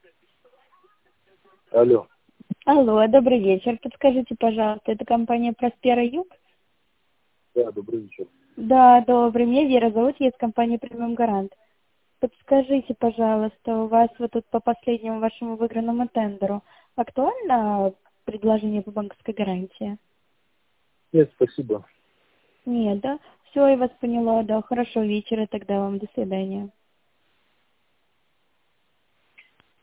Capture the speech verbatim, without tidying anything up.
Алло. Алло, добрый вечер. Подскажите, пожалуйста, это компания Проспера Юг? Да, добрый вечер. Да, добрый. Меня Вера зовут, я из компании Премиум Гарант. Подскажите, пожалуйста, у вас вот тут по последнему вашему выигранному тендеру актуально предложение по банковской гарантии? Нет, спасибо. Нет, да? Все, я вас поняла, да. Хорошего вечера тогда вам. До свидания.